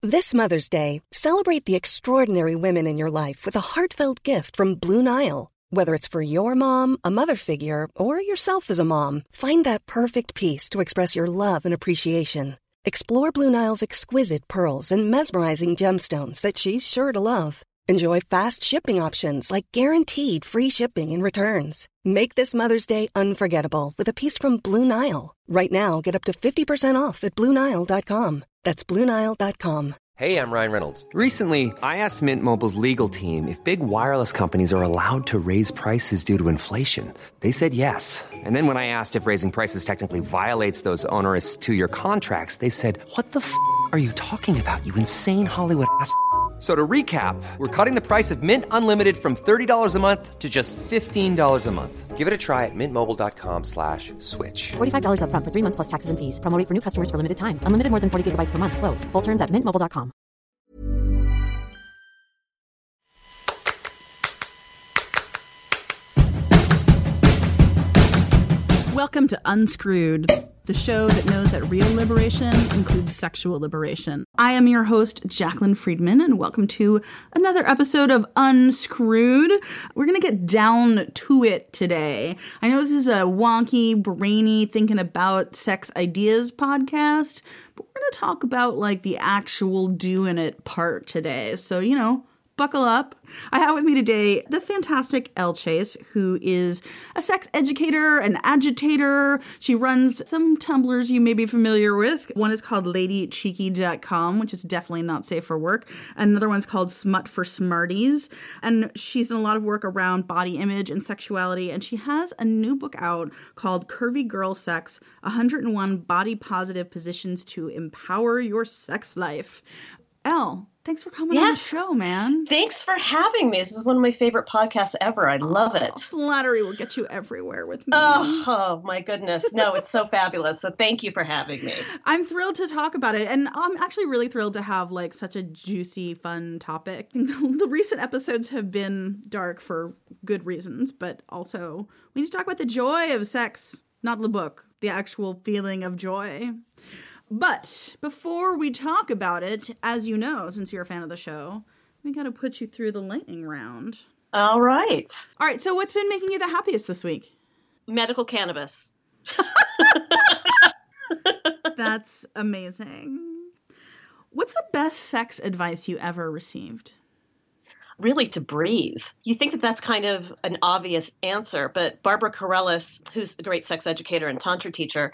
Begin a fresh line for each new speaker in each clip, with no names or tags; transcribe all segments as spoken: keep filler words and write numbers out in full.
This Mother's Day, celebrate the extraordinary women in your life with a heartfelt gift from Blue Nile. Whether it's for your mom, a mother figure, or yourself as a mom, find that perfect piece to express your love and appreciation. Explore Blue Nile's exquisite pearls and mesmerizing gemstones that she's sure to love. Enjoy fast shipping options like guaranteed free shipping and returns. Make this Mother's Day unforgettable with a piece from Blue Nile. Right now, get up to fifty percent off at Blue Nile dot com. That's Blue Nile dot com.
Hey, I'm Ryan Reynolds. Recently, I asked Mint Mobile's legal team if big wireless companies are allowed to raise prices due to inflation. They said yes. And then when I asked if raising prices technically violates those onerous two-year contracts, they said, what the f*** are you talking about, you insane Hollywood ass f- So to recap, we're cutting the price of Mint Unlimited from thirty dollars a month to just fifteen dollars a month. Give it a try at mintmobile.com slash switch.
forty-five dollars up front for three months plus taxes and fees. Promo rate for new customers for limited time. Unlimited more than forty gigabytes per month. Slows full terms at mint mobile dot com.
Welcome to Unscrewed, the show that knows that real liberation includes sexual liberation. I am your host, Jaclyn Friedman, and welcome to another episode of Unscrewed. We're going to get down to it today. I know this is a wonky, brainy, thinking about sex ideas podcast, but we're going to talk about like the actual doing it part today. So, you know, buckle up. I have with me today the fantastic Elle Chase, who is a sex educator, an agitator. She runs some Tumblrs you may be familiar with. One is called lady cheeky dot com, which is definitely not safe for work. Another one's called Smut for Smarties. And she's done a lot of work around body image and sexuality. And she has a new book out called Curvy Girl Sex, one hundred one Body Positive Positions to Empower Your Sex Life. Elle, thanks for coming yes. on the show, man.
Thanks for having me. This is one of my favorite podcasts ever. I love
oh,
it.
Flattery will get you everywhere with me.
Oh, oh, my goodness. No, it's so fabulous. So thank you for having me.
I'm thrilled to talk about it. And I'm actually really thrilled to have like such a juicy, fun topic. The recent episodes have been dark for good reasons, but also we need to talk about the joy of sex, not the book, the actual feeling of joy. But before we talk about it, as you know, since you're a fan of the show, we got to put you through the lightning round.
All right.
All right. So what's been making you the happiest this week?
Medical cannabis.
That's amazing. What's the best sex advice you ever received?
Really to breathe. You think that that's kind of an obvious answer, but Barbara Carrellis, who's a great sex educator and tantra teacher,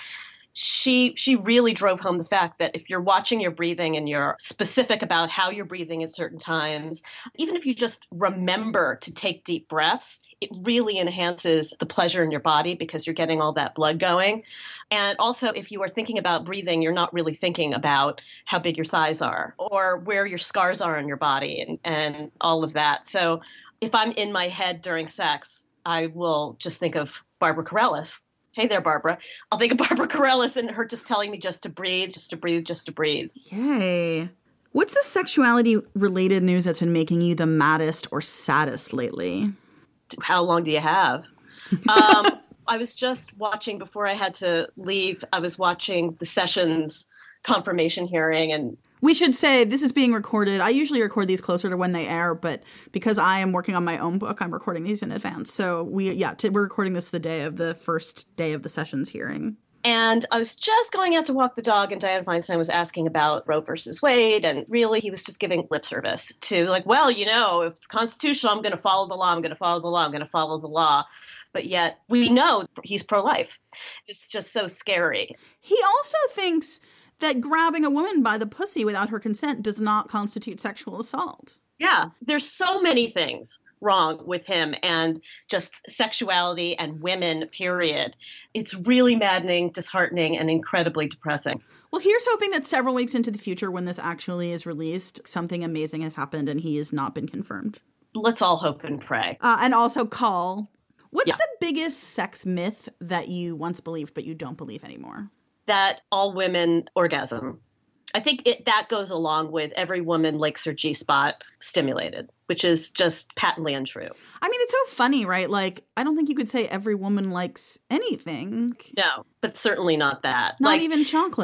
She she really drove home the fact that if you're watching your breathing and you're specific about how you're breathing at certain times, even if you just remember to take deep breaths, it really enhances the pleasure in your body because you're getting all that blood going. And also, if you are thinking about breathing, you're not really thinking about how big your thighs are or where your scars are on your body and, and all of that. So if I'm in my head during sex, I will just think of Barbara Carrellis. Hey there, Barbara. I'll think of Barbara Carrellis and her just telling me just to breathe, just to breathe, just to breathe.
Yay. What's the sexuality-related news that's been making you the maddest or saddest lately?
How long do you have? um, I was just watching, before I had to leave, I was watching the Sessions confirmation hearing, and
we should say this is being recorded. I usually record these closer to when they air, but because I am working on my own book, I'm recording these in advance. So we, yeah, t- we're recording this the day of the first day of the Sessions hearing.
And I was just going out to walk the dog, and Dianne Feinstein was asking about Roe versus Wade, and really he was just giving lip service to like, well, you know, if it's constitutional, I'm going to follow the law, I'm going to follow the law, I'm going to follow the law. But yet we know he's pro-life. It's just so scary.
He also thinks that grabbing a woman by the pussy without her consent does not constitute sexual assault.
Yeah, there's so many things wrong with him and just sexuality and women, period. It's really maddening, disheartening, and incredibly depressing.
Well, here's hoping that several weeks into the future, when this actually is released, something amazing has happened and he has not been confirmed.
Let's all hope and pray.
Uh, and also call. What's
yeah.
the biggest sex myth that you once believed but you don't believe anymore?
That all women orgasm. I think it, that goes along with every woman likes her G-spot stimulated, which is just patently untrue.
I mean, it's so funny, right? Like, I don't think you could say every woman likes anything.
No, but certainly not that.
Not
like,
even chocolate.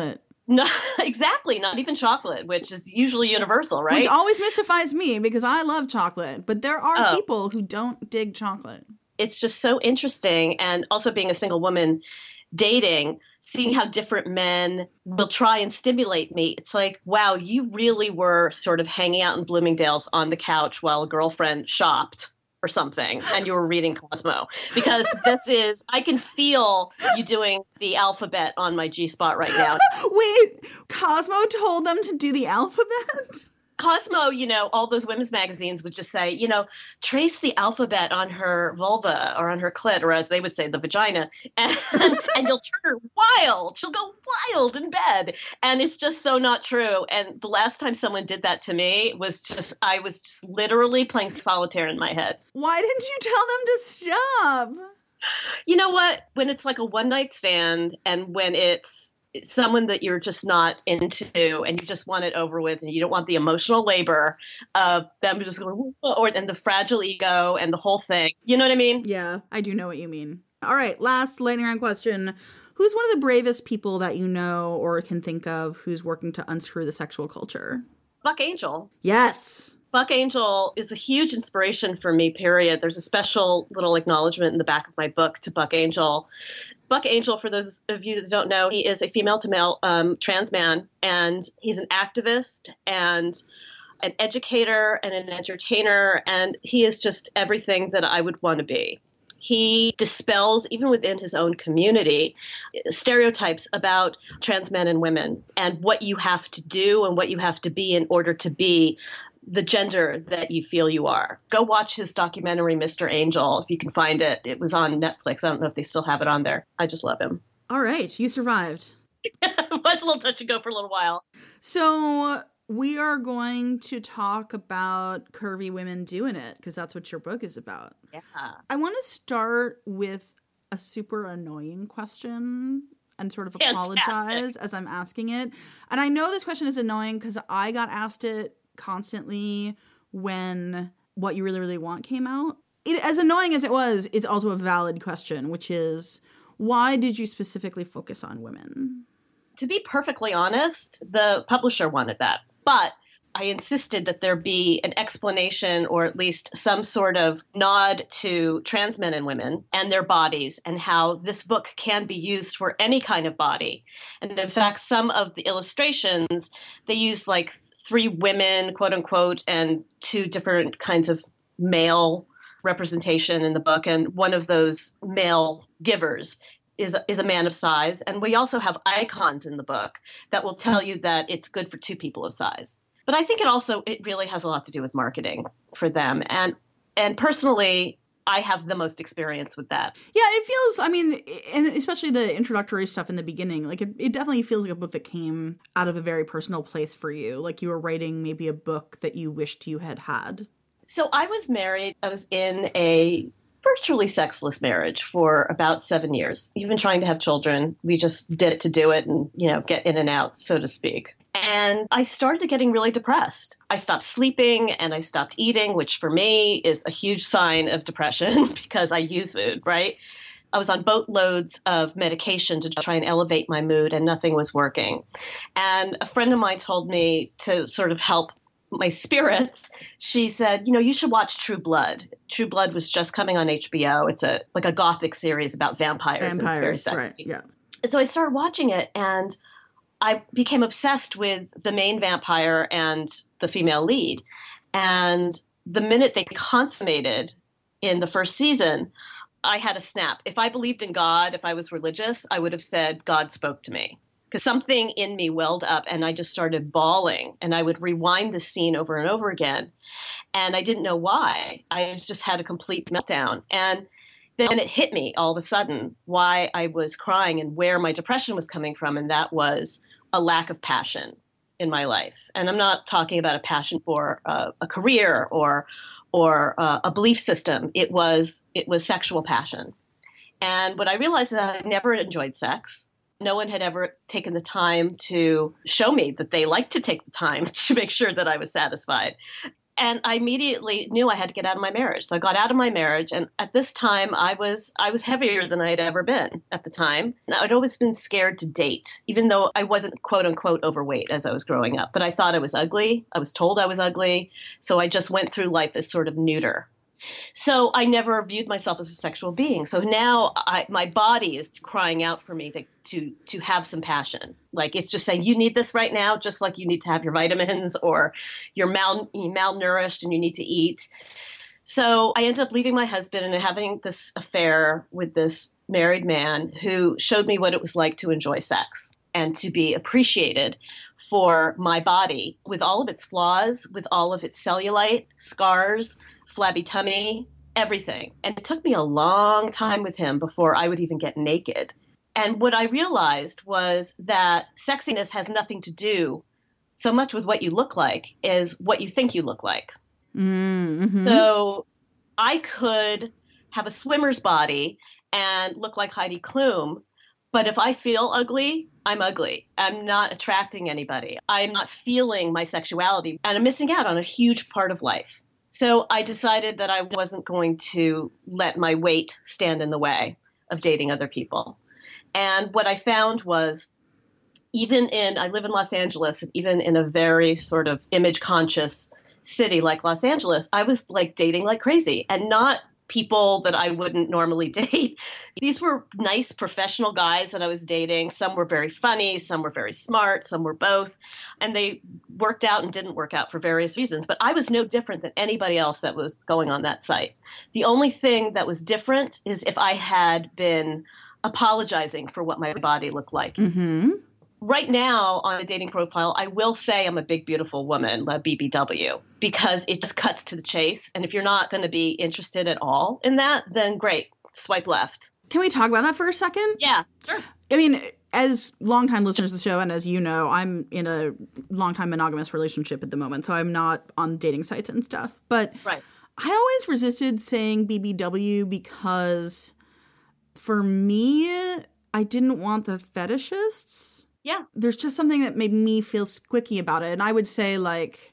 No, exactly. Not even chocolate, which is usually universal, right?
Which always mystifies me because I love chocolate, but there are
Oh.
people who don't dig chocolate.
It's just so interesting. And also being a single woman dating, seeing how different men will try and stimulate me. It's like, wow, you really were sort of hanging out in Bloomingdale's on the couch while a girlfriend shopped or something, and you were reading Cosmo. Because this is, I can feel you doing the alphabet on my G-spot right now.
Wait, Cosmo told them to do the alphabet?
Cosmo, you know, all those women's magazines would just say, you know, trace the alphabet on her vulva or on her clit, or as they would say, the vagina, and, and you'll turn her wild. She'll go wild in bed. And it's just so not true. And the last time someone did that to me was just, I was just literally playing solitaire in my head.
Why didn't you tell them to stop?
You know what? When it's like a one night stand and when it's someone that you're just not into and you just want it over with and you don't want the emotional labor of them just going, or and the fragile ego and the whole thing. You know what I mean?
Yeah, I do know what you mean. All right, last lightning round question. Who's one of the bravest people that you know or can think of who's working to unscrew the sexual culture?
Buck Angel.
Yes.
Buck Angel is a huge inspiration for me, period. There's a special little acknowledgement in the back of my book to Buck Angel. Buck Angel, for those of you that don't know, he is a female-to-male um, trans man, and he's an activist and an educator and an entertainer, and he is just everything that I would want to be. He dispels, even within his own community, stereotypes about trans men and women and what you have to do and what you have to be in order to be the gender that you feel you are. Go watch his documentary, Mister Angel, if you can find it. It was on Netflix. I don't know if they still have it on there. I just love him.
All right, you survived.
It was a little touch and go for a little while.
So we are going to talk about curvy women doing it because that's what your book is about.
Yeah.
I want to start with a super annoying question and sort of
Fantastic.
apologize as I'm asking it. And I know this question is annoying because I got asked it constantly when What You Really, Really Want came out. It, as annoying as it was, it's also a valid question, which is, why did you specifically focus on women?
To be perfectly honest, the publisher wanted that. But I insisted that there be an explanation or at least some sort of nod to trans men and women and their bodies and how this book can be used for any kind of body. And in fact, some of the illustrations, they use like three women, quote unquote, and two different kinds of male representation in the book. And one of those male givers is, is a man of size. And we also have icons in the book that will tell you that it's good for two people of size. But I think it also, it really has a lot to do with marketing for them. And, and personally, I have the most experience with that.
Yeah, it feels, I mean, and especially the introductory stuff in the beginning, like it, it definitely feels like a book that came out of a very personal place for you. Like you were writing maybe a book that you wished you had had.
So I was married. I was in a virtually sexless marriage for about seven years. Even trying to have children. We just did it to do it and, you know, get in and out, so to speak. And I started getting really depressed. I stopped sleeping and I stopped eating, which for me is a huge sign of depression because I use food, right? I was on boatloads of medication to try and elevate my mood and nothing was working. And a friend of mine told me to sort of help my spirits. She said, you know, you should watch True Blood. True Blood was just coming on H B O. It's a like a gothic series about vampires.
Vampires,
and it's very sexy.
right, yeah.
And so I started watching it and I became obsessed with the main vampire and the female lead. And the minute they consummated in the first season, I had a snap. If I believed in God, if I was religious, I would have said, God spoke to me. Because something in me welled up and I just started bawling. And I would rewind the scene over and over again. And I didn't know why. I just had a complete meltdown. And then it hit me all of a sudden why I was crying and where my depression was coming from. And that was a lack of passion in my life. And I'm not talking about a passion for uh, a career or or uh, a belief system. It was it was sexual passion. And what I realized is I never enjoyed sex. No one had ever taken the time to show me that they liked to take the time to make sure that I was satisfied. And I immediately knew I had to get out of my marriage. So I got out of my marriage. And at this time, I was I was heavier than I had ever been at the time. And I'd always been scared to date, even though I wasn't, quote unquote, overweight as I was growing up. But I thought I was ugly. I was told I was ugly. So I just went through life as sort of neuter. So I never viewed myself as a sexual being. So now I, my body is crying out for me to, to to have some passion. Like it's just saying, you need this right now, just like you need to have your vitamins, or you're mal, you're malnourished and you need to eat. So I ended up leaving my husband and having this affair with this married man who showed me what it was like to enjoy sex and to be appreciated for my body with all of its flaws, with all of its cellulite, scars, flabby tummy, everything. And it took me a long time with him before I would even get naked. And what I realized was that sexiness has nothing to do so much with what you look like as what you think you look like.
Mm-hmm.
So I could have a swimmer's body and look like Heidi Klum, but if I feel ugly, I'm ugly. I'm not attracting anybody. I'm not feeling my sexuality, and I'm missing out on a huge part of life. So I decided that I wasn't going to let my weight stand in the way of dating other people. And what I found was, even in, I live in Los Angeles, and even in a very sort of image conscious city like Los Angeles, I was like dating like crazy, and not people that I wouldn't normally date. These were nice professional guys that I was dating. Some were very funny, some were very smart, some were both. And they worked out and didn't work out for various reasons. But I was no different than anybody else that was going on that site. The only thing that was different is if I had been apologizing for what my body looked like.
Mm-hmm.
Right now on a dating profile, I will say I'm a big, beautiful woman, a B B W, because it just cuts to the chase. And if you're not going to be interested at all in that, then great, swipe left.
Can we talk about that for a second?
Yeah, sure.
I mean, as longtime listeners of the show, and as you know, I'm in a longtime monogamous relationship at the moment, so I'm not on dating sites and stuff. But
right.
I always resisted saying B B W because for me, I didn't want the fetishists.
Yeah.
There's just something that made me feel squicky about it. And I would say like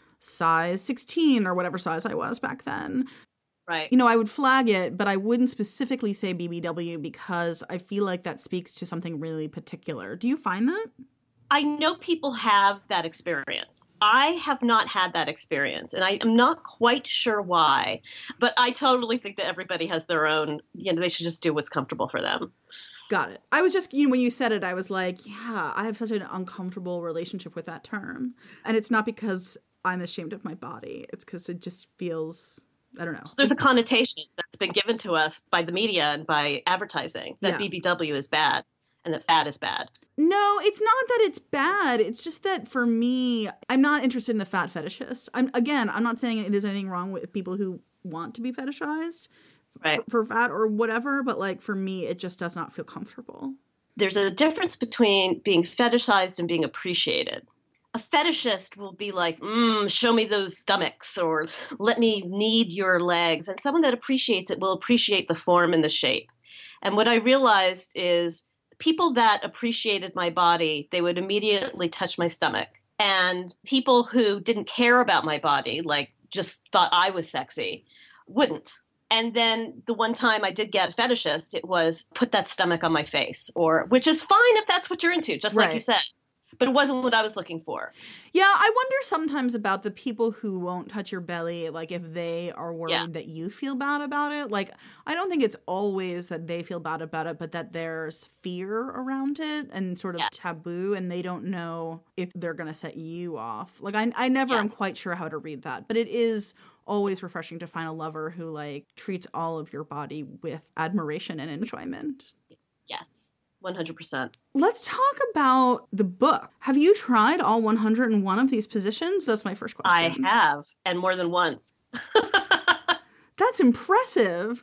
size sixteen or whatever size I was back then.
Right.
You know, I would flag it, but I wouldn't specifically say B B W because I feel like that speaks to something really particular. Do you find that?
I know people have that experience. I have not had that experience, and I am not quite sure why. But I totally think that everybody has their own, you know, they should just do what's comfortable for them.
Got it. I was just, you know, when you said it, I was like, yeah, I have such an uncomfortable relationship with that term. And it's not because I'm ashamed of my body. It's because it just feels, I don't know.
There's a connotation that's been given to us by the media and by advertising that
Yeah.
B B W is bad and that fat is bad.
No, it's not that it's bad. It's just that for me, I'm not interested in a fat fetishist. I'm again, I'm not saying there's anything wrong with people who want to be fetishized.
Right.
For, for fat or whatever, but like for me, it just does not feel comfortable.
There's a difference between being fetishized and being appreciated. A fetishist will be like, mm, show me those stomachs, or let me knead your legs. And someone that appreciates it will appreciate the form and the shape. And what I realized is people that appreciated my body, they would immediately touch my stomach. And people who didn't care about my body, like just thought I was sexy, wouldn't. And then the one time I did get a fetishist, it was put that stomach on my face, or which is fine if that's what you're into, just like
Right.
you said. But it wasn't what I was looking for.
Yeah, I wonder sometimes about the people who won't touch your belly, like if they are worried
Yeah.
that you feel bad about it. Like, I don't think it's always that they feel bad about it, but that there's fear around it and sort of
Yes.
taboo, and they don't know if they're going to set you off. Like, I, I never am
Yes.
quite sure how to read that, but it is always refreshing to find a lover who, like, treats all of your body with admiration and enjoyment.
Yes, one hundred percent.
Let's talk about the book. Have you tried all one hundred one of these positions? That's my first question.
I have, and more than once.
That's impressive.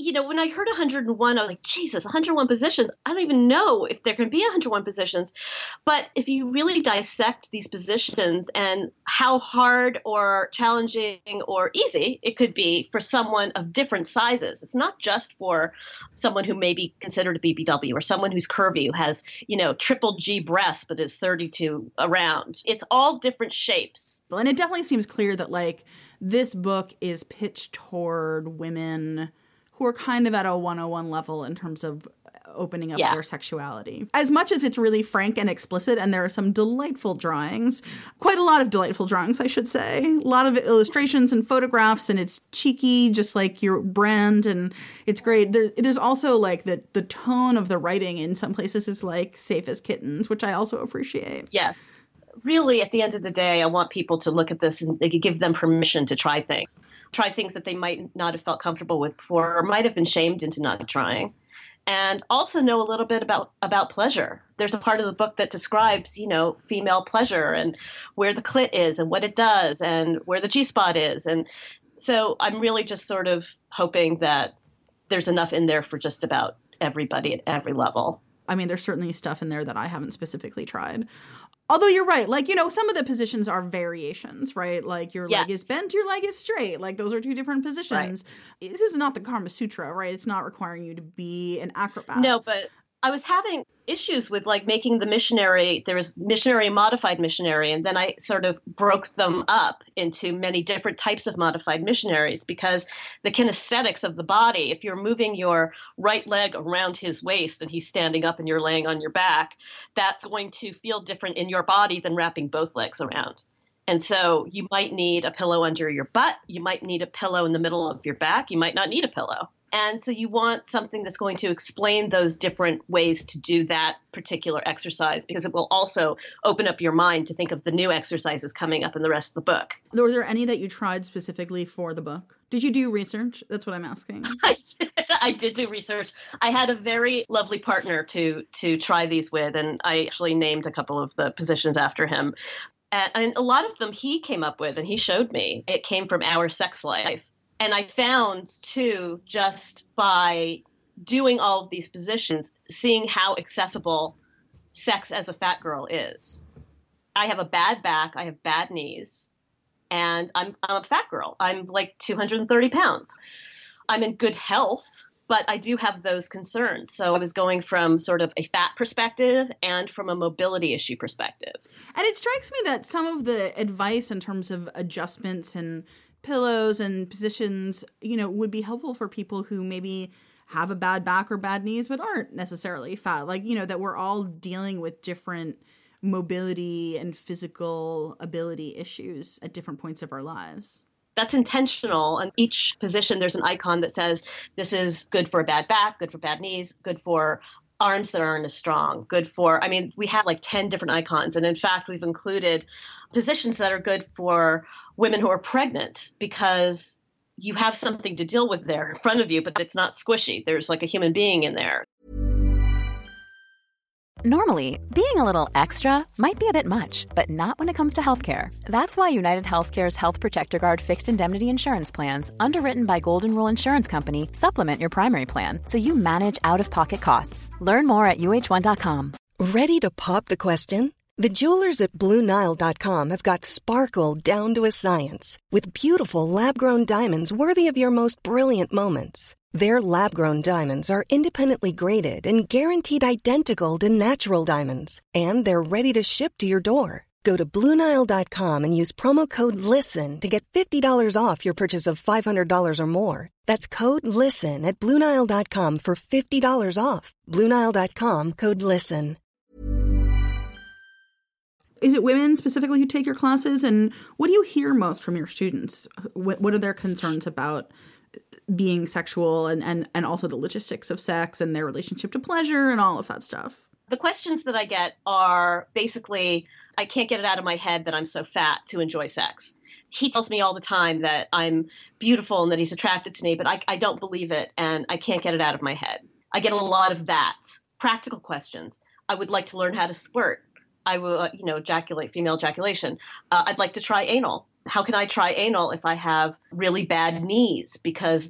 you know, when I heard one hundred one, I was like, Jesus, one hundred one positions. I don't even know if there can be one hundred one positions. But if you really dissect these positions and how hard or challenging or easy it could be for someone of different sizes, it's not just for someone who may be considered a B B W or someone who's curvy, who has, you know, triple G breasts but is thirty-two around. It's all different shapes.
And it definitely seems clear that, like, this book is pitched toward women who are kind of at a one oh one level in terms of opening up yeah. their sexuality. As much as it's really frank and explicit, and there are some delightful drawings, quite a lot of delightful drawings, I should say. A lot of illustrations and photographs, and it's cheeky, just like your brand, and it's great. There, there's also, like, the, the tone of the writing in some places is, like, safe as kittens, which I also appreciate.
Yes. Really, at the end of the day, I want people to look at this and they could give them permission to try things. Try things that they might not have felt comfortable with before or might have been shamed into not trying. And also know a little bit about, about pleasure. There's a part of the book that describes, you know, female pleasure and where the clit is and what it does and where the G-spot is. And so I'm really just sort of hoping that there's enough in there for just about everybody at every level.
I mean, there's certainly stuff in there that I haven't specifically tried. Although you're right, like, you know, some of the positions are variations, right? Like your
yes.
leg is bent, your leg is straight. Like those are two different positions. Right. This is not the Kama Sutra, right? It's not requiring you to be an acrobat.
No, but I was having issues with, like, making the missionary. There was missionary and modified missionary, and then I sort of broke them up into many different types of modified missionaries because the kinesthetics of the body, if you're moving your right leg around his waist and he's standing up and you're laying on your back, that's going to feel different in your body than wrapping both legs around. And so you might need a pillow under your butt. You might need a pillow in the middle of your back. You might not need a pillow. And so you want something that's going to explain those different ways to do that particular exercise, because it will also open up your mind to think of the new exercises coming up in the rest of the book.
Were there any that you tried specifically for the book? Did you do research? That's what I'm asking.
I did, I did do research. I had a very lovely partner to to try these with, and I actually named a couple of the positions after him. And, and a lot of them he came up with and he showed me. It came from Our Sex Life. And I found, too, just by doing all of these positions, seeing how accessible sex as a fat girl is. I have a bad back. I have bad knees. And I'm, I'm a fat girl. I'm like two hundred thirty pounds. I'm in good health, but I do have those concerns. So I was going from sort of a fat perspective and from a mobility issue perspective.
And it strikes me that some of the advice in terms of adjustments and pillows and positions, you know, would be helpful for people who maybe have a bad back or bad knees, but aren't necessarily fat. Like, you know, that we're all dealing with different mobility and physical ability issues at different points of our lives.
That's intentional. And each position, there's an icon that says, this is good for a bad back, good for bad knees, good for arms that aren't as strong, good for, I mean, we have like ten different icons. And in fact, we've included positions that are good for women who are pregnant because you have something to deal with there in front of you, but it's not squishy. There's like a human being in there.
Normally, being a little extra might be a bit much, but not when it comes to healthcare. That's why United Healthcare's Health Protector Guard fixed indemnity insurance plans, underwritten by Golden Rule Insurance Company, supplement your primary plan so you manage out-of-pocket costs. Learn more at U H one dot com.
Ready to pop the question? The jewelers at Blue Nile dot com have got sparkle down to a science with beautiful lab-grown diamonds worthy of your most brilliant moments. Their lab-grown diamonds are independently graded and guaranteed identical to natural diamonds, and they're ready to ship to your door. Go to Blue Nile dot com and use promo code LISTEN to get fifty dollars off your purchase of five hundred dollars or more. That's code LISTEN at Blue Nile dot com for fifty dollars off. Blue Nile dot com, code LISTEN.
Is it women specifically who take your classes? And what do you hear most from your students? What, what are their concerns about being sexual and, and, and also the logistics of sex and their relationship to pleasure and all of that stuff?
The questions that I get are basically, I can't get it out of my head that I'm so fat to enjoy sex. He tells me all the time that I'm beautiful and that he's attracted to me, but I, I don't believe it and I can't get it out of my head. I get a lot of that. Practical questions. I would like to learn how to squirt. I will, uh, you know, ejaculate, female ejaculation. Uh, I'd like to try anal. How can I try anal if I have really bad knees? Because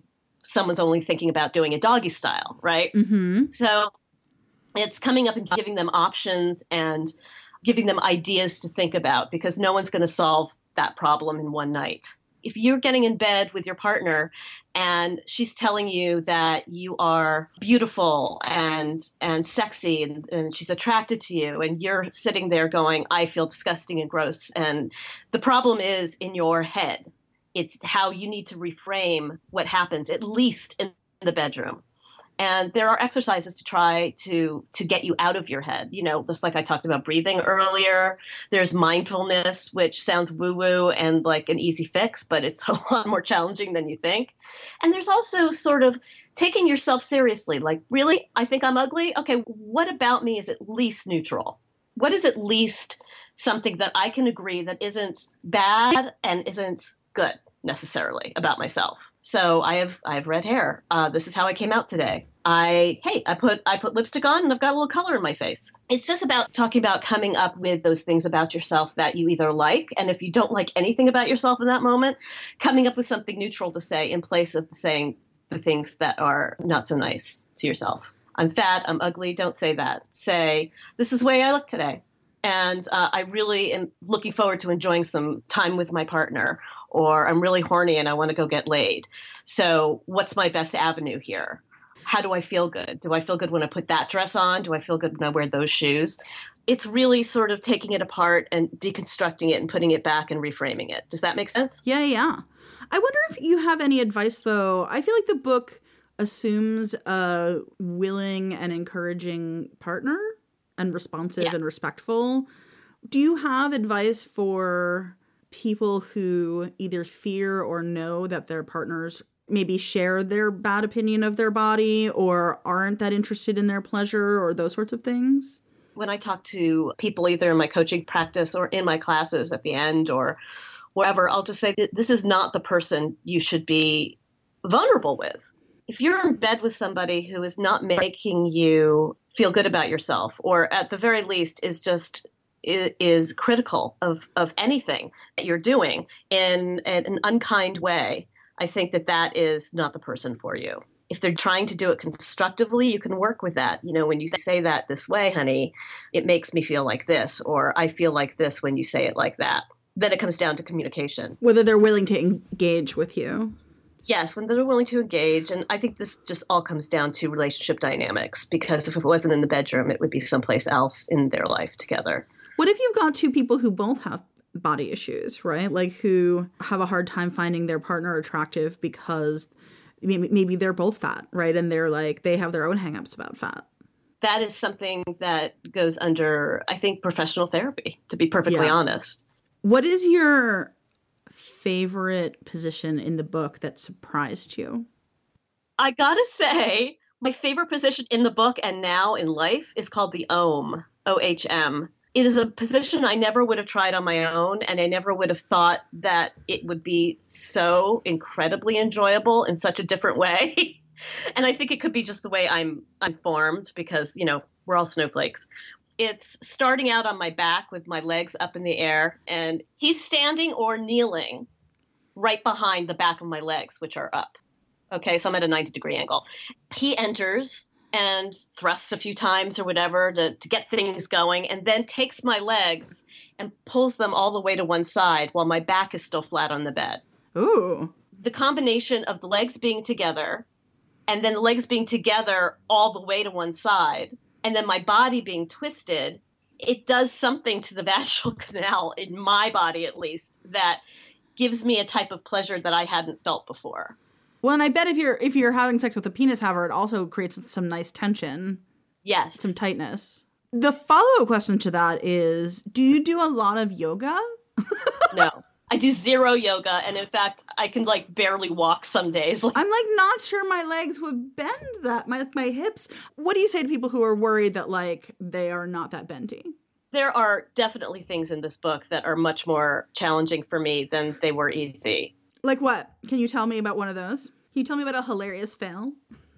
someone's only thinking about doing a doggy style, right?
Mm-hmm.
So it's coming up and giving them options and giving them ideas to think about, because no one's going to solve that problem in one night. If you're getting in bed with your partner and she's telling you that you are beautiful and and sexy and, and she's attracted to you, and you're sitting there going, I feel disgusting and gross. And the problem is in your head. It's how you need to reframe what happens, at least in the bedroom. And there are exercises to try to to get you out of your head. You know, just like I talked about breathing earlier. There's mindfulness, which sounds woo-woo and like an easy fix, but it's a lot more challenging than you think. And there's also sort of taking yourself seriously. Like, really? I think I'm ugly? Okay, what about me is at least neutral? What is at least something that I can agree that isn't bad and isn't good necessarily about myself? So I have I have red hair. Uh, this is how I came out today. I hey I put I put lipstick on and I've got a little color in my face. It's just about talking about coming up with those things about yourself that you either like, and if you don't like anything about yourself in that moment, coming up with something neutral to say in place of saying the things that are not so nice to yourself. I'm fat. I'm ugly. Don't say that. Say, this is the way I look today. And uh, I really am looking forward to enjoying some time with my partner, or I'm really horny and I want to go get laid. So what's my best avenue here? How do I feel good? Do I feel good when I put that dress on? Do I feel good when I wear those shoes? It's really sort of taking it apart and deconstructing it and putting it back and reframing it. Does that make sense?
Yeah, yeah. I wonder if you have any advice, though. I feel like the book assumes a willing and encouraging partner and responsive yeah. and respectful. Do you have advice for people who either fear or know that their partners maybe share their bad opinion of their body or aren't that interested in their pleasure or those sorts of things?
When I talk to people either in my coaching practice or in my classes at the end or wherever, I'll just say that this is not the person you should be vulnerable with. If you're in bed with somebody who is not making you feel good about yourself, or at the very least is just is critical of, of anything that you're doing in an unkind way, I think that that is not the person for you. If they're trying to do it constructively, you can work with that. You know, when you say that this way, honey, it makes me feel like this, or I feel like this when you say it like that. Then it comes down to communication.
Whether they're willing to engage with you.
Yes, when they're willing to engage. And I think this just all comes down to relationship dynamics, because if it wasn't in the bedroom, it would be someplace else in their life together.
What if you've got two people who both have body issues, right? Like who have a hard time finding their partner attractive because maybe, maybe they're both fat, right? And they're like, they have their own hangups about fat.
That is something that goes under, I think, professional therapy, to be perfectly yeah. honest.
What is your favorite position in the book that surprised you?
I gotta say, my favorite position in the book and now in life is called the O M, O H M. It is a position I never would have tried on my own, and I never would have thought that it would be so incredibly enjoyable in such a different way. And I think it could be just the way I'm I'm formed, because, you know, we're all snowflakes. It's starting out on my back with my legs up in the air, and he's standing or kneeling right behind the back of my legs, which are up. Okay, so I'm at a ninety degree angle. He enters and thrusts a few times or whatever to, to get things going, and then takes my legs and pulls them all the way to one side while my back is still flat on the bed.
Ooh.
The combination of the legs being together and then the legs being together all the way to one side and then my body being twisted, it does something to the vaginal canal, in my body at least, that gives me a type of pleasure that I hadn't felt before.
Well, and I bet if you're if you're having sex with a penis haver, it also creates some nice tension.
Yes.
Some tightness. The follow-up question to that is, do you do a lot of yoga?
No. I do zero yoga, and in fact, I can like barely walk some days.
I'm like not sure my legs would bend that, my my hips. What do you say to people who are worried that like they are not that bendy?
There are definitely things in this book that are much more challenging for me than they were easy.
Like what? Can you tell me about one of those? Can you tell me about a hilarious fail?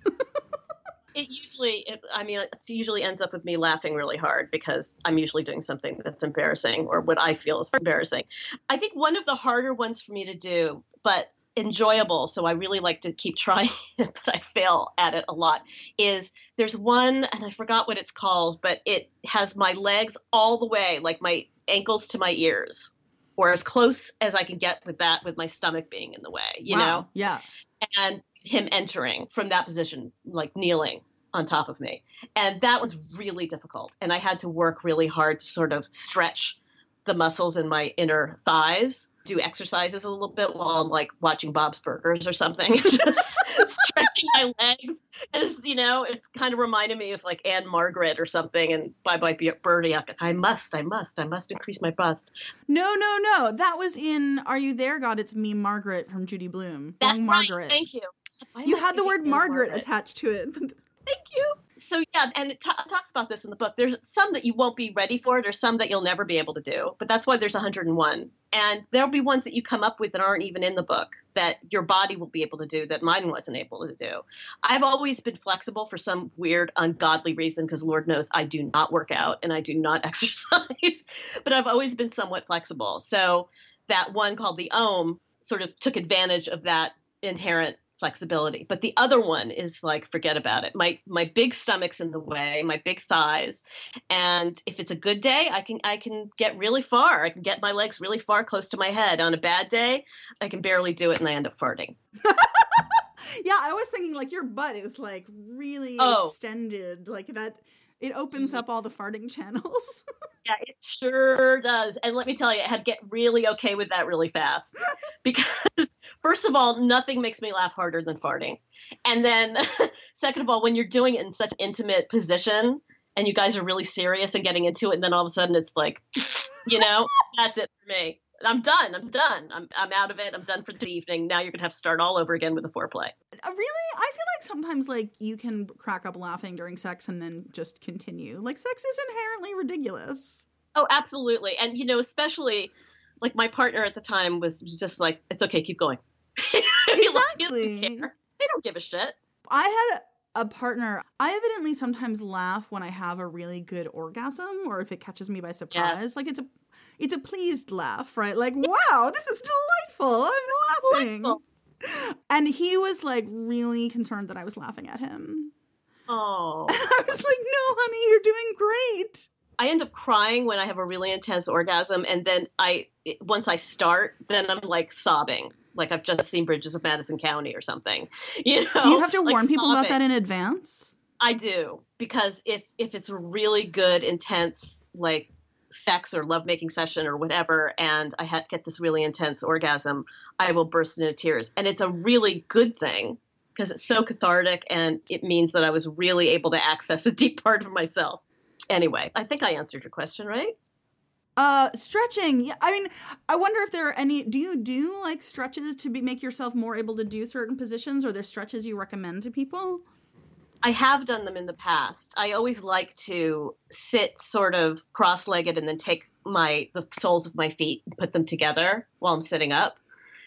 It usually, it, I mean, it usually ends up with me laughing really hard because I'm usually doing something that's embarrassing or what I feel is embarrassing. I think one of the harder ones for me to do, but enjoyable, so I really like to keep trying it, but I fail at it a lot, is there's one, and I forgot what it's called, but it has my legs all the way, like my ankles to my ears, or as close as I can get with that, with my stomach being in the way, you
wow.
know?
Yeah.
And him entering from that position, like kneeling on top of me. And that was really difficult. And I had to work really hard to sort of stretch the muscles in my inner thighs, do exercises a little bit while I'm like watching Bob's Burgers or something, just stretching my legs. As you know, it's kind of reminded me of like Anne Margaret or something, and Bye Bye Birdie. I must, I must, I must increase my bust.
No, no, no. That was in Are You There, God? It's Me, Margaret from Judy Blume.
That's
Young
right.
Margaret.
Thank you. Why
You
am I
had the word
thinking
Margaret,
Margaret
attached to it.
Thank you. So yeah, and it t- talks about this in the book. There's some that you won't be ready for. There's some that you'll never be able to do. But that's why there's one hundred and one. And there'll be ones that you come up with that aren't even in the book that your body will be able to do that mine wasn't able to do. I've always been flexible for some weird, ungodly reason, because Lord knows I do not work out and I do not exercise. But I've always been somewhat flexible. So that one called the Om sort of took advantage of that inherent flexibility. But the other one is like, forget about it. My my big stomach's in the way, my big thighs. And if it's a good day, I can I can get really far. I can get my legs really far close to my head. On a bad day, I can barely do it and I end up farting.
Yeah, I was thinking like your butt is like really
oh.
extended. Like that, it opens up all the farting channels.
Yeah, it sure does. And let me tell you, I had to get really okay with that really fast. Because first of all, nothing makes me laugh harder than farting. And then second of all, when you're doing it in such an intimate position and you guys are really serious and getting into it, and then all of a sudden it's like, you know, that's it for me. I'm done. I'm done. I'm I'm out of it. I'm done for the evening. Now you're going to have to start all over again with the foreplay.
Really? I feel like sometimes like you can crack up laughing during sex and then just continue. Like sex is inherently ridiculous.
Oh, absolutely. And, you know, especially like my partner at the time was just like, it's okay, keep going.
Exactly.
Like, they don't give a shit.
I had a partner. I evidently sometimes laugh when I have a really good orgasm or if it catches me by surprise. Yeah. Like it's a It's a pleased laugh, right? Like, wow, this is delightful. I'm laughing. Delightful. And he was like really concerned that I was laughing at him.
Oh.
And I was like, no, honey, you're doing great.
I end up crying when I have a really intense orgasm. And then I, once I start, then I'm like sobbing. Like I've just seen Bridges of Madison County or something. You know?
Do you have to
like
warn people
sobbing.
about that in advance?
I do. Because if, if it's a really good, intense, like, sex or lovemaking session or whatever, and I ha- get this really intense orgasm, I will burst into tears. And it's a really good thing because it's so cathartic and it means that I was really able to access a deep part of myself. Anyway, I think I answered your question, right?
Uh, stretching. Yeah, I mean, I wonder if there are any, do you do like stretches to be, make yourself more able to do certain positions, or are there stretches you recommend to people?
I have done them in the past. I always like to sit sort of cross-legged and then take my the soles of my feet and put them together while I'm sitting up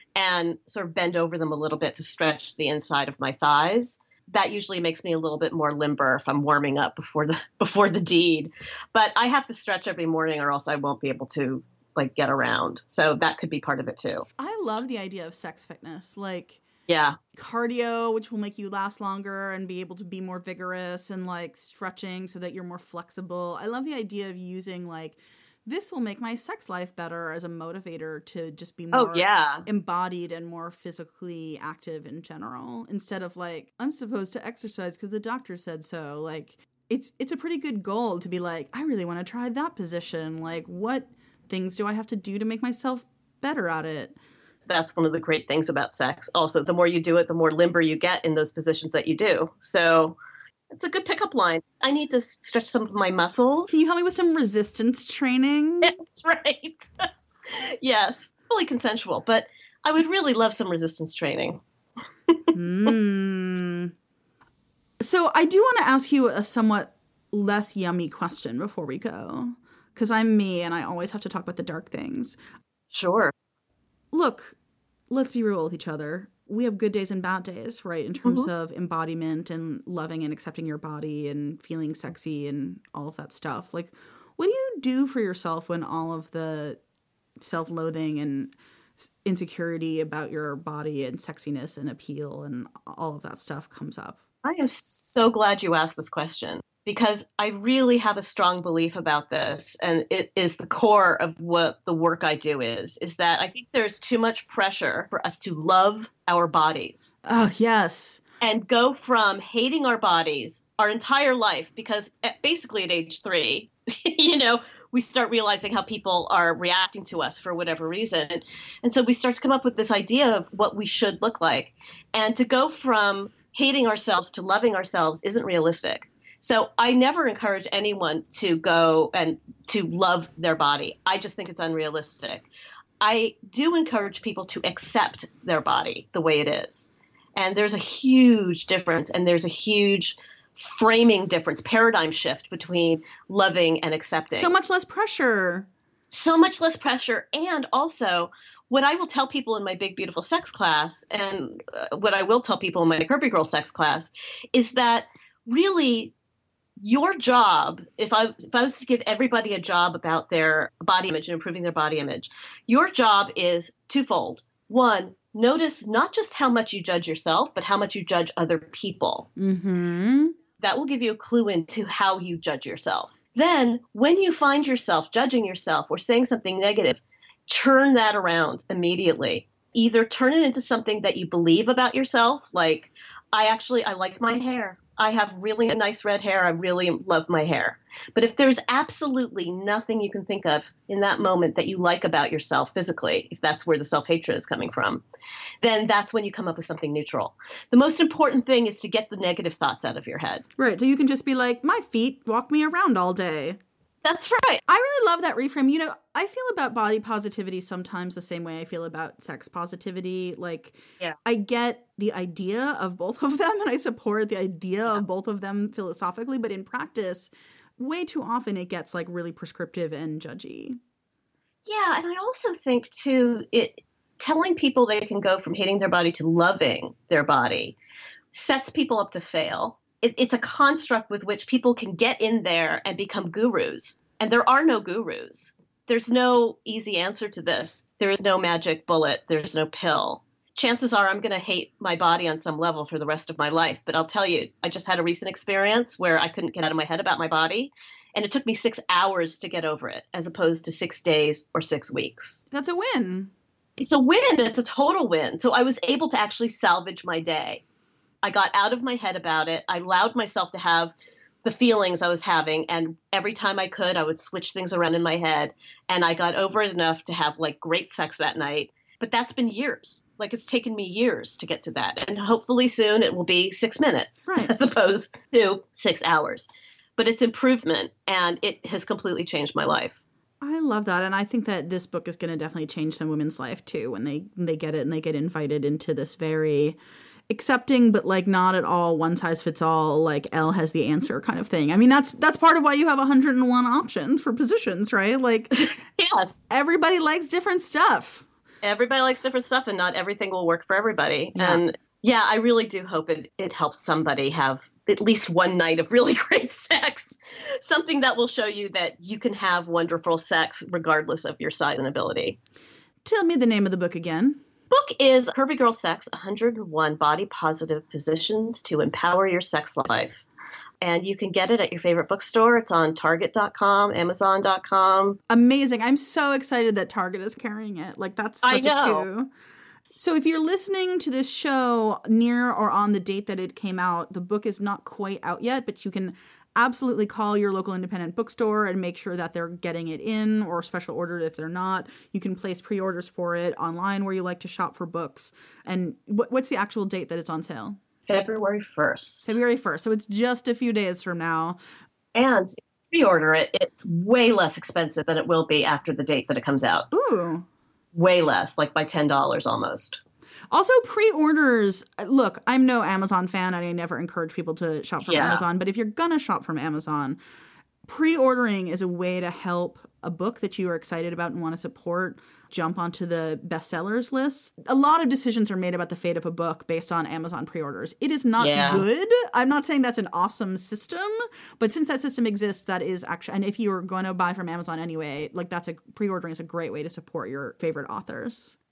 and sort of bend over them a little bit to stretch the inside of my thighs. That usually makes me a little bit more limber if I'm warming up before the before the deed. But I have to stretch every morning or else I won't be able to like get around. So that could be part of it too.
I love the idea of sex fitness. Like
Yeah.
cardio, which will make you last longer and be able to be more vigorous, and like stretching so that you're more flexible. I love the idea of using like, this will make my sex life better as a motivator to just be more
oh, yeah.
embodied and more physically active in general, instead of like, I'm supposed to exercise because the doctor said so. Like it's it's a pretty good goal to be like, I really want to try that position. Like what things do I have to do to make myself better at it?
That's one of the great things about sex. Also, the more you do it, the more limber you get in those positions that you do. So it's a good pickup line. I need to stretch some of my muscles.
Can you help me with some resistance training?
That's right. Yes, fully consensual. But I would really love some resistance training.
mm. So I do want to ask you a somewhat less yummy question before we go. Because I'm me and I always have to talk about the dark things.
Sure.
Look, let's be real with each other. We have good days and bad days, right? In terms mm-hmm. of embodiment and loving and accepting your body and feeling sexy and all of that stuff. Like, what do you do for yourself when all of the self-loathing and insecurity about your body and sexiness and appeal and all of that stuff comes up.
I am so glad you asked this question, because I really have a strong belief about this, and it is the core of what the work I do is, is that I think there's too much pressure for us to love our bodies.
Oh, yes.
And go from hating our bodies our entire life, because at, basically at age three, you know, we start realizing how people are reacting to us for whatever reason. And so we start to come up with this idea of what we should look like. And to go from hating ourselves to loving ourselves isn't realistic. So I never encourage anyone to go and to love their body. I just think it's unrealistic. I do encourage people to accept their body the way it is. And there's a huge difference, and there's a huge framing difference, paradigm shift between loving and accepting.
So much less pressure.
So much less pressure. And also, what I will tell people in my Big Beautiful Sex class, and uh, what I will tell people in my Curvy Girl Sex class, is that really your job, if I, if I was to give everybody a job about their body image and improving their body image, your job is twofold. One, notice not just how much you judge yourself, but how much you judge other people.
Mm-hmm.
That will give you a clue into how you judge yourself. Then, when you find yourself judging yourself or saying something negative, turn that around immediately. Either turn it into something that you believe about yourself, like, I actually, I like my hair. I have really nice red hair. I really love my hair. But if there's absolutely nothing you can think of in that moment that you like about yourself physically, if that's where the self-hatred is coming from, then that's when you come up with something neutral. The most important thing is to get the negative thoughts out of your head.
Right. So you can just be like, my feet walk me around all day.
That's right.
I really love that reframe. You know, I feel about body positivity sometimes the same way I feel about sex positivity. Like,
yeah.
I get the idea of both of them, and I support the idea yeah. of both of them philosophically. But in practice, way too often it gets like really prescriptive and judgy.
Yeah. And I also think, too, it telling people they can go from hating their body to loving their body sets people up to fail. It, it's a construct with which people can get in there and become gurus. And there are no gurus. There's no easy answer to this. There is no magic bullet. There's no pill. Chances are I'm going to hate my body on some level for the rest of my life. But I'll tell you, I just had a recent experience where I couldn't get out of my head about my body. And it took me six hours to get over it, as opposed to six days or six weeks.
That's a win.
It's a win. It's a total win. So I was able to actually salvage my day. I got out of my head about it. I allowed myself to have the feelings I was having. And every time I could, I would switch things around in my head. And I got over it enough to have like great sex that night. But that's been years. Like, it's taken me years to get to that. And hopefully soon it will be six minutes
right.
as opposed to six hours. But it's improvement, and it has completely changed my life.
I love that. And I think that this book is going to definitely change some women's life too, when they, when they get it and they get invited into this very accepting, but like not at all one size fits all, like Elle has the answer kind of thing. I mean, that's that's part of why you have one hundred and one options for positions, right? Like,
yes,
everybody likes different stuff.
Everybody likes different stuff, and not everything will work for everybody.
Yeah.
And yeah, I really do hope it, it helps somebody have at least one night of really great sex, something that will show you that you can have wonderful sex regardless of your size and ability.
Tell me the name of the book again.
Book is Curvy Girl Sex, one hundred and one Body Positive Positions to Empower Your Sex Life. And you can get it at your favorite bookstore. It's on Target dot com, Amazon dot com.
Amazing. I'm so excited that Target is carrying it. Like, that's such
I know.
a coup. So if you're listening to this show near or on the date that it came out, the book is not quite out yet, but you can absolutely call your local independent bookstore and make sure that they're getting it in, or special order if they're not. You can place pre-orders for it online where you like to shop for books. And wh- what's the actual date that it's on sale?
February first.
February first. So it's just a few days from now.
And pre-order it. It's way less expensive than it will be after the date that it comes out.
Ooh.
Way less, like by ten dollars almost.
Also, pre-orders, look, I'm no Amazon fan, and I never encourage people to shop from
Yeah.
Amazon, but if you're going to shop from Amazon, pre-ordering is a way to help a book that you are excited about and want to support jump onto the bestsellers list. A lot of decisions are made about the fate of a book based on Amazon pre-orders. It is not
Yeah.
good. I'm not saying that's an awesome system, but since that system exists, that is actually, and if you're going to buy from Amazon anyway, like that's a, pre-ordering is a great way to support your favorite authors.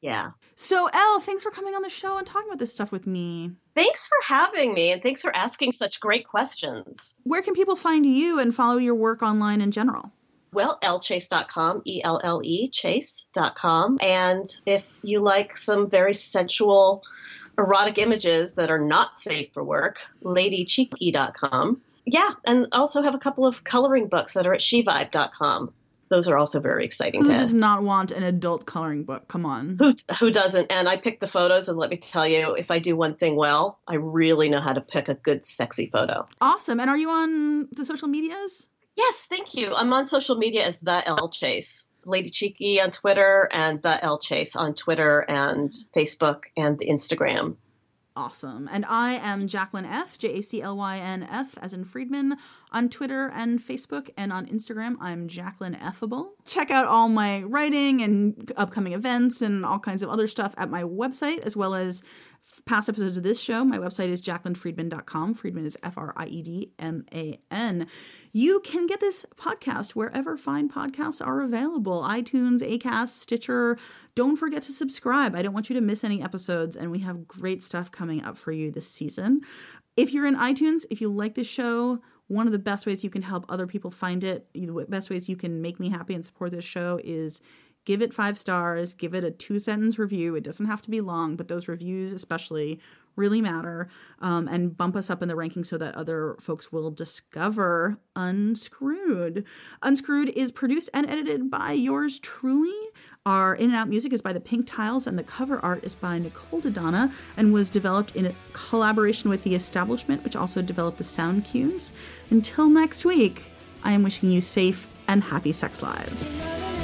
Yeah.
So, Elle, thanks for coming on the show and talking about this stuff with me.
Thanks for having me, and thanks for asking such great questions.
Where can people find you and follow your work online in general?
Well, elle chase dot com, E L L E, chase dot com. And if you like some very sensual, erotic images that are not safe for work, lady cheeky dot com. Yeah, and also have a couple of coloring books that are at she vibe dot com. Those are also very exciting.
Who
to
does not want an adult coloring book? Come on.
Who who doesn't? And I pick the photos, and let me tell you, if I do one thing well, I really know how to pick a good, sexy photo.
Awesome. And are you on the social medias?
Yes, thank you. I'm on social media as The Elle Chase. Lady Cheeky on Twitter and The Elle Chase on Twitter and Facebook and Instagram.
Awesome. And I am Jaclyn F, J A C L Y N F, as in Friedman, on Twitter and Facebook, and on Instagram, I'm Jaclyn Effable. Check out all my writing and upcoming events and all kinds of other stuff at my website, as well as past episodes of this show. My website is jaclyn friedman dot com. Friedman is F R I E D M A N. You can get this podcast wherever fine podcasts are available. iTunes, Acast, Stitcher. Don't forget to subscribe. I don't want you to miss any episodes, and we have great stuff coming up for you this season. If you're in iTunes, if you like this show, one of the best ways you can help other people find it, the best ways you can make me happy and support this show is give it five stars, give it a two-sentence review. It doesn't have to be long, but those reviews especially really matter, um, and bump us up in the rankings so that other folks will discover Unscrewed. Unscrewed is produced and edited by yours truly. Our in and out music is by the Pink Tiles, and the cover art is by Nicole Dodonna and was developed in a collaboration with The Establishment, which also developed the sound cues. Until next week, I am wishing you safe and happy sex lives.